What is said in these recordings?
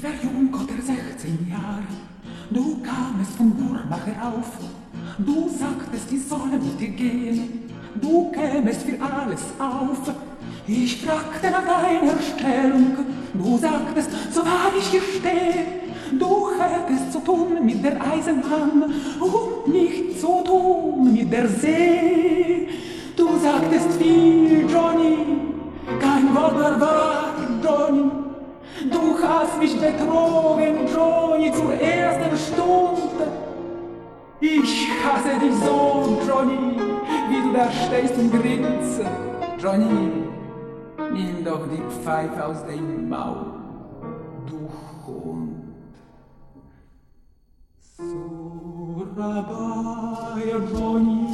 war jung oder 16 Jahre, du kamest von Burma herauf. Du sagtest, ich solle mit dir gehen, du kämest für alles auf. Ich fragte nach deiner Stellung, du sagtest, so wahr ich hier stehe, du hättest zu tun mit der Eisenbahn und nicht zu tun mit der See. Du sagtest viel, Johnny, kein Wort war wahr, Johnny. Du hast mich betrogen, Johnny, zur ersten Stunde. Ich hasse dich so, Johnny, wie du da stehst und grinst. Johnny, nimm doch die Pfeife aus dem Maul, du Hund. Surabaya, Johnny,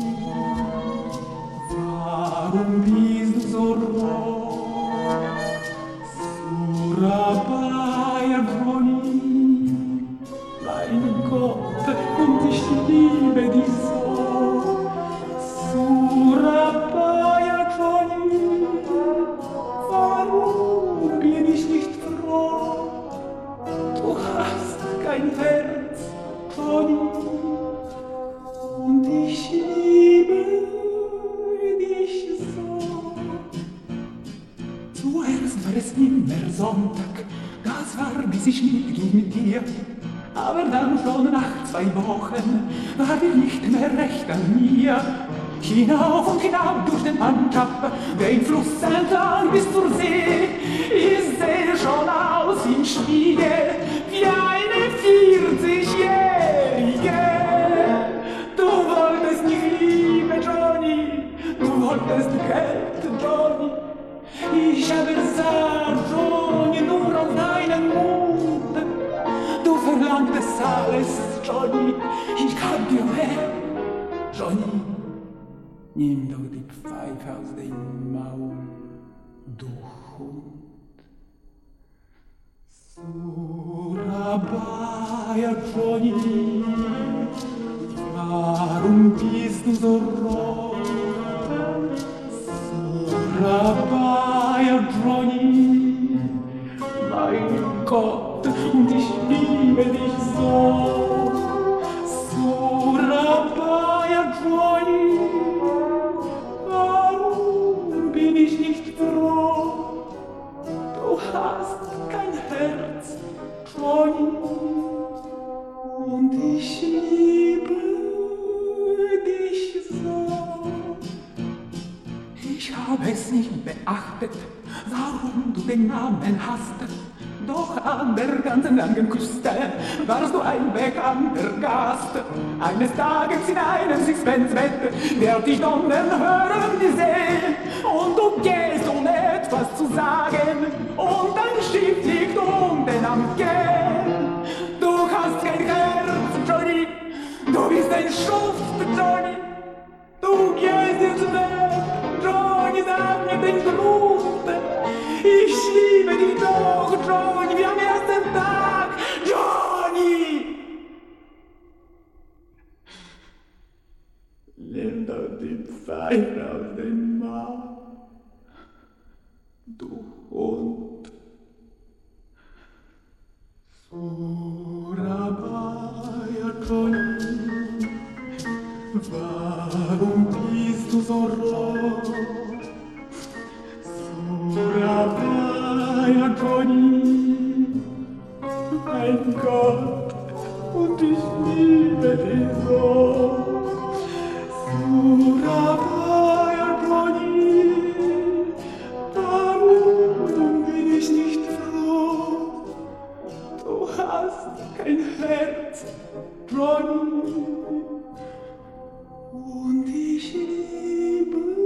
warum bist du so rot? Surabaya, Johnny, mein Gott, und ich liebe dich so. Surabaya, Johnny, warum bin ich nicht froh? Du hast kein Herz, Johnny, und ich liebe dich so. Zuerst war es immer Sonntag, das war, bis ich mitging mit dir. Aber dann schon nach 2 Wochen war dir nicht mehr recht an mir. Hinauf und hinab durch den Mantab, den Fluss entlang bis zur See. Ich sehe schon aus im Spiegel wie eine 40-Jährige. Du wolltest mich lieben, Johnny, du wolltest Geld, Johnny. Ich aber sah, Johnny, nur auf deinen Mund. Du verlangtest alles, Johnny, ich gab dir mehr. Johnny, nimm doch die Pfeife aus dem Maul, du Hund. Surabaya, Johnny, warum bist du so rot? Surabaya, Johnny, mein Gott, und ich liebe dich so. Surabaya, Johnny, warum bin ich nicht froh? Du hast kein Herz, Johnny, und ich liebe dich so. Ich habe es nicht beachtet, warum du den Namen hast. Doch an der ganzen langen Küste warst du ein bekannter Gast. Eines Tages in einem Sixpence-Bett wird dich donnern hören die See. Und du gehst ohne etwas zu sagen und dein Schiff liegt unten am Quai. Du hast kein Herz, Johnny, du bist ein Schuft, Johnny. Du gehst jetzt weg, Johnny, sag mir den Grund. Ich liebe dich doch, Johnny, wie am ersten Tag, Johnny! Nimm doch die Pfeife aus dem Maul, du Hund. Surabaya, Johnny, warum bist du so rot? Surabaya, Johnny, mein Gott, und ich liebe dich so. Surabaya, Johnny, warum bin ich nicht froh? Du hast kein Herz, Johnny, und ich liebe